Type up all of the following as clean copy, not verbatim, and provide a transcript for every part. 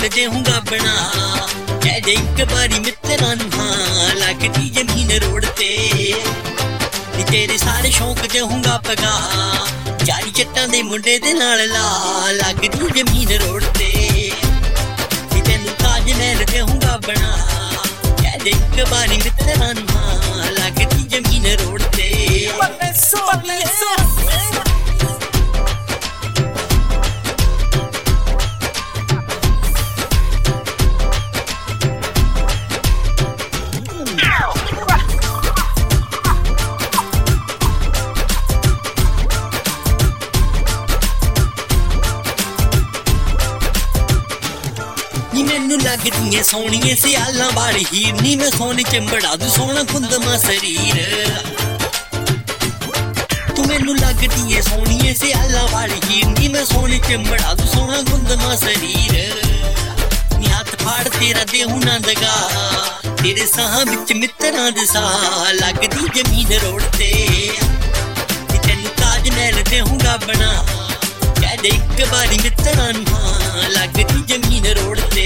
महल देऊंगा बना कह दे एक बारी मित्रा हाँ लगदी जमीन रोड ते तेरे सारे शौक देऊंगा पगा यारी जट्टां दे मुंडे दे नाल ला लगदी जमीन रोड ते तेनू ताज महल देऊंगा बना कह दे एक बारी मित्रा हाँ लगदी जमीन रोड ते नी मैनू लगदी है सोहणिए सियालां वाली हीर नी मैं सोने चिंबड़ा दू सोहना खुंदमा शरीर तू मैनू लगदी है सोहणिए सियालां वाली हीर नी मैं सोने चिंबड़ा दू सोहना खुंदमा शरीर नी हाथ फाड़ तेरा देहू ना दगा तेरे साहां विच मित्रां दे साह लगदी जमीन रोड ते तेनू ताज महल देहूंगा बना कह दे एक बारी मित्रां हाँ लगदी जमीन रोड ते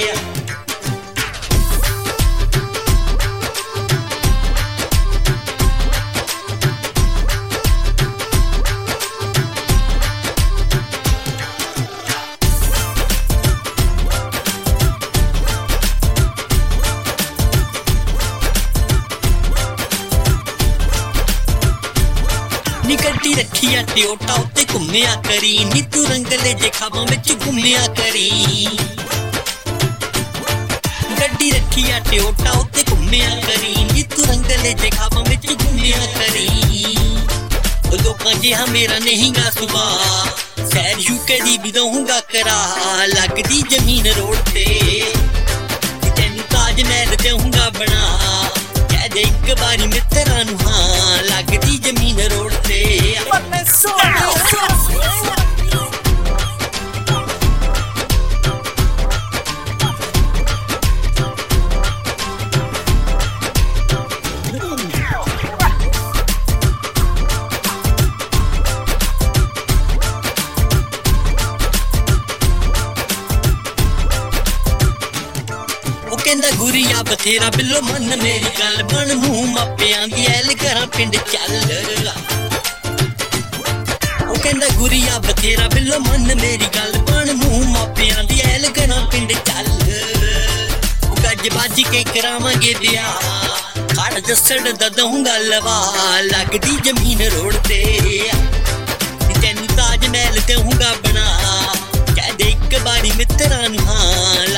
नी गड्डी रखी आ टोटा उत्ते घुम्मिया करी नी तू रंगले जे खाबां विच घुम्मिया करी गड्डी रखी आ टोटा उत्ते घुम्मिया करी नी तू रंगले जे खाबां विच घुम्मिया करी लोकां जिहा मेरा नहीं गा सुभा सैर यूके दी भी दूंगा करा लगदी जमीन रोड ते तेनू ताज महल देऊंगा बना कह दे एक बारी मित्रा नू हाँ लगदी जमीन रोड ते कहंदा गुरिया बथेरा बिल्लो मन मेरी गल बन मूंह मापियां दी ऐल करा पिंड चल ओ कहंदा गुरिया बथेरा बिल्लो मन मेरी गल बन मूंह मापियां दी ऐल करा पिंड चल ओ गज बाजी के करावांगे ब्याह खड़ जसड़ दा दूंगा लवा लगदी जमीन रोड ते तेनू ताज महल देऊंगा बना कह दे एक बारी मित्रा नू हाँ